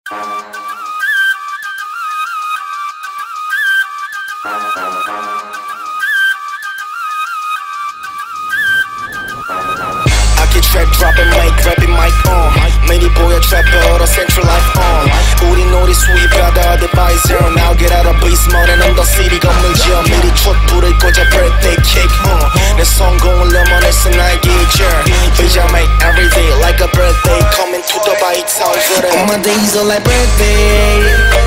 아키 트랙 dropping mic rapping mic on 매일 보여 trapper central life on 우린 우리 수입하다 advisor now get out of basement and on the city 건물 지어 미리 촛불을 꽂아 birthday cake 내 성공을 넘어냈어 나의 기절 Bitch I make every day like a birthday coming to the bite house all my days are like birthday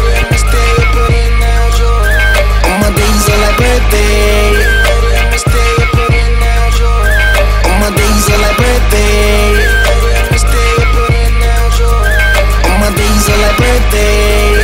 all my days are like birthday all my days are like birthday all my days are like birthday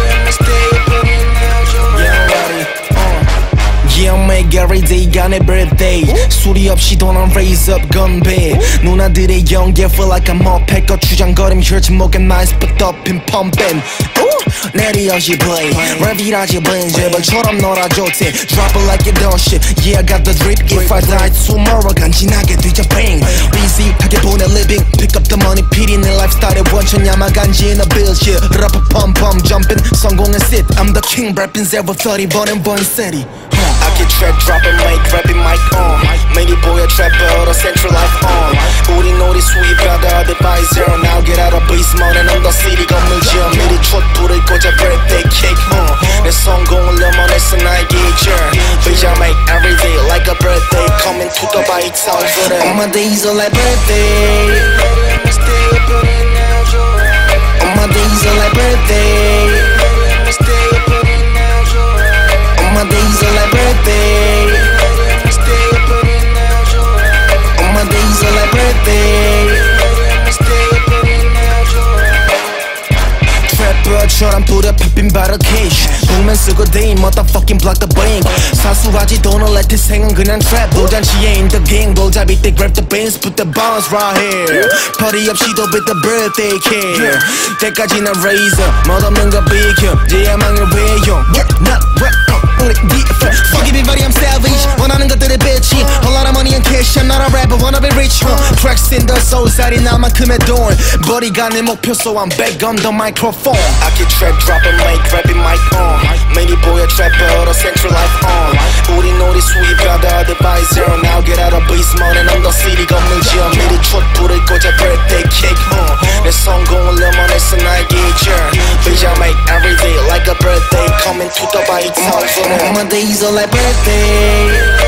Yeah, I make every day가 내 birthday 수리 없이 돈 안 raise up 건배 누나들의 연기 feel like I'm up 패껏 주장거림 혈치 목에 nice but up in pumping 내리어지 play 랩이라지 blame 제발처럼 놀아줘 대 Drop it like you don't shit Yeah, I got the drip If I die tomorrow 간지나게 뒤져 bang Easy하게 보내 living Pick up the money 필히 내 lifestyle에 원천 야마간지 in a bill shit Rapper pump pump jumping 성공의 sit I'm the king rapping 030 번엔 번 city I get track dropping mic rapping mic on 매일 보여 trapper central life on 우린 우리 수입하다 advisor now get out of basement and on the city 건물 지어 미리 촛불을 꽂아 birthday cake 내 성공을 넘어냈어 나의 기절 Bitch I make every day like a birthday coming to the bite house all my days are like birthday all my days are like birthday all my days are like birthday all my days are like birthday Trapper처럼 뿌려 팝핀 바로 cash 복면 쓰고 they motherfucking block the bank 사수하지 돈을 let this 생은 그냥 trap 돌잔치에 in the gang 돌잡이 때 grab the bands put the bounce right here party 없이도 with the birthday care 때까지 난 razor 멋없는 거 비켜 지야망을 외용 not rap 우리 different Forgive me buddy I'm savage 원하는 것들의 bitchy A lot of money and cash I'm not a rapper wanna be rich Tracks in the soul 살이 나만큼의 돈 머리가 내 목표 so I'm back on the microphone I get track dropping mic rapping mic on 매일 보여 trapper central life on 우린 우리 수입하다 advisor now get out of basement and on the city 건물 지어 미리 촛불을 꽂아 birthday cake 내 성공을 넘어냈어 나의 기절 Bitch I make every day like a birthday coming to the bite house all my days are like birthday